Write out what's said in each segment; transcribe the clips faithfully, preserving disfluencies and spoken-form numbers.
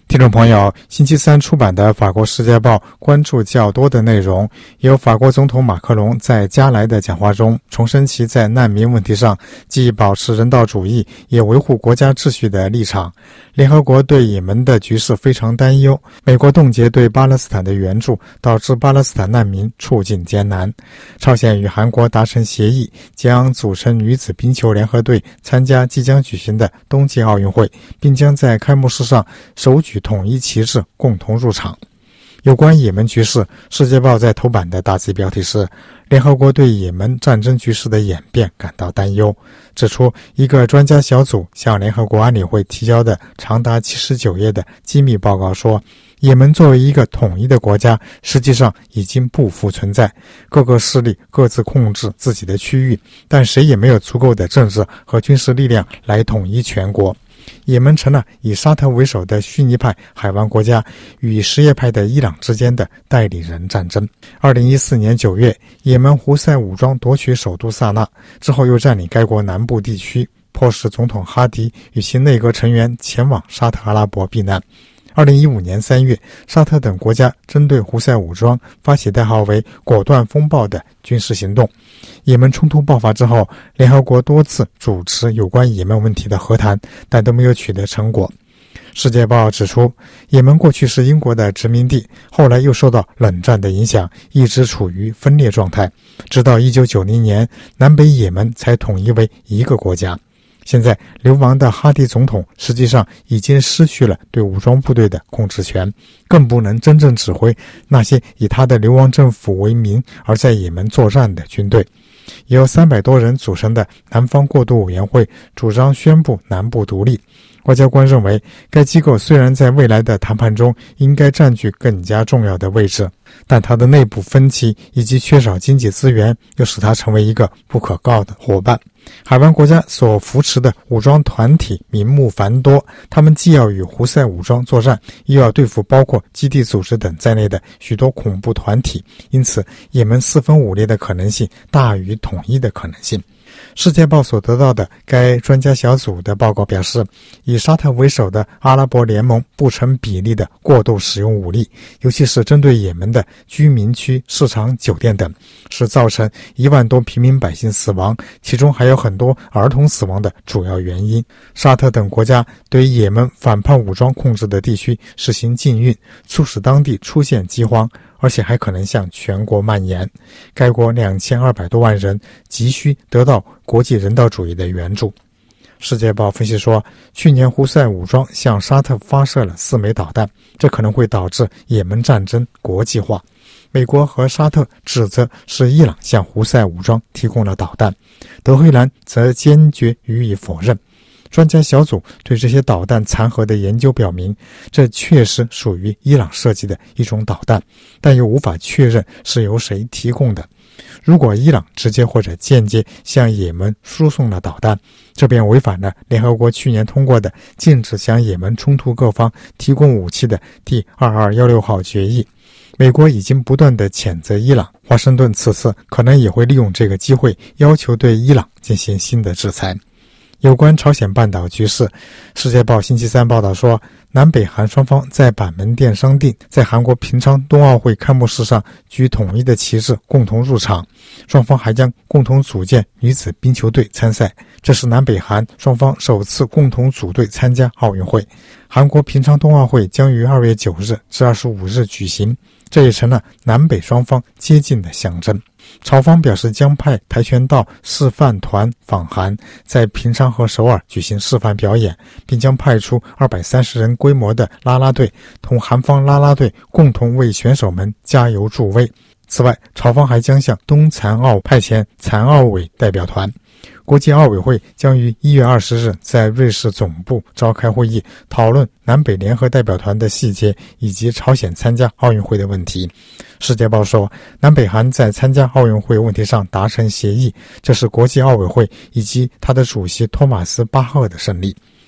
听众朋友，星期三出版的法国《世界报》关注较多的内容，有法国总统马克龙在加莱的讲话中重申其在难民问题上既保持人道主义也维护国家秩序的立场。联合国对也门的局势非常担忧，美国冻结对巴勒斯坦的援助，导致巴勒斯坦难民处境艰难。朝鲜与韩国达成协议，将组成女子冰球联合队参加即将举行的冬季奥运会，并将在开幕式上手举统一旗帜共同入场。有关也门局势，世界报在头版的大字标题是联合国对也门战争局势的演变感到担忧，指出一个专家小组向联合国安理会提交的长达七十九页的机密报告说，也门作为一个统一的国家，实际上已经不复存在，各个势力各自控制自己的区域，但谁也没有足够的政治和军事力量来统一全国。也门成了以沙特为首的逊尼派海湾国家与什叶派的伊朗之间的代理人战争。二零一四年九月，也门胡塞武装夺取首都萨那，之后又占领该国南部地区，迫使总统哈迪与其内阁成员前往沙特阿拉伯避难。二零一五年三月，沙特等国家针对胡塞武装发起代号为果断风暴的军事行动。也门冲突爆发之后，联合国多次主持有关也门问题的和谈，但都没有取得成果。世界报指出，也门过去是英国的殖民地，后来又受到冷战的影响，一直处于分裂状态，直到一九九零年，南北也门才统一为一个国家。现在流亡的哈迪总统实际上已经失去了对武装部队的控制权，更不能真正指挥那些以他的流亡政府为名而在也门作战的军队。由三百多人组成的南方过渡委员会主张宣布南部独立。外交官认为，该机构虽然在未来的谈判中应该占据更加重要的位置，但它的内部分歧以及缺少经济资源又使它成为一个不可告的伙伴。海湾国家所扶持的武装团体名目繁多，他们既要与胡塞武装作战，又要对付包括基地组织等在内的许多恐怖团体，因此也门四分五裂的可能性大于统一的可能性。世界报所得到的该专家小组的报告表示，以沙特为首的阿拉伯联盟不成比例的过度使用武力，尤其是针对也门的居民区、市场、酒店等，是造成一万多平民百姓死亡，其中还有很多儿童死亡的主要原因。沙特等国家对也门反叛武装控制的地区实行禁运，促使当地出现饥荒，而且还可能向全国蔓延。该国两千二百多万人急需得到国际人道主义的援助。世界报分析说，去年胡塞武装向沙特发射了四枚导弹，这可能会导致也门战争国际化。美国和沙特指责是伊朗向胡塞武装提供了导弹，德黑兰则坚决予以否认。专家小组对这些导弹残骸的研究表明，这确实属于伊朗设计的一种导弹，但又无法确认是由谁提供的。如果伊朗直接或者间接向也门输送了导弹，这便违反了联合国去年通过的禁止向也门冲突各方提供武器的第二二一六号决议。美国已经不断地谴责伊朗，华盛顿此次可能也会利用这个机会要求对伊朗进行新的制裁。有关朝鲜半岛局势，世界报星期三报道说，南北韩双方在板门店商定，在韩国平昌冬奥会开幕式上举统一的旗帜共同入场，双方还将共同组建女子冰球队参赛，这是南北韩双方首次共同组队参加奥运会。韩国平昌冬奥会将于二月九日至二十五日举行，这也成了南北双方接近的象征。朝方表示将派跆拳道示范团访韩，在平昌和首尔举行示范表演，并将派出二百三十人规模的啦啦队，同韩方啦啦队共同为选手们加油助威。此外，朝方还将向冬残奥派遣残奥委代表团。国际奥委会将于一月二十日在瑞士总部召开会议，讨论南北联合代表团的细节以及朝鲜参加奥运会的问题。世界报说，南北韩在参加奥运会问题上达成协议，这是国际奥委会以及他的主席托马斯·巴赫的胜利。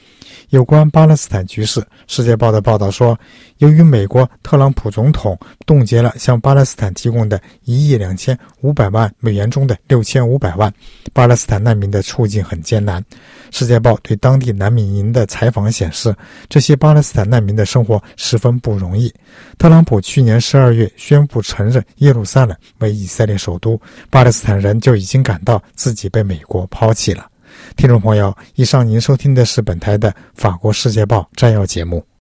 有关巴勒斯坦局势，《世界报》的报道说，由于美国特朗普总统冻结了向巴勒斯坦提供的一亿两千五百万美元中的六千五百万，巴勒斯坦难民的处境很艰难。《世界报》对当地难民营的采访显示，这些巴勒斯坦难民的生活十分不容易。特朗普去年十二月宣布承认耶路撒冷为以色列首都，巴勒斯坦人就已经感到自己被美国抛弃了。听众朋友，以上您收听的是本台的法国世界报摘要节目。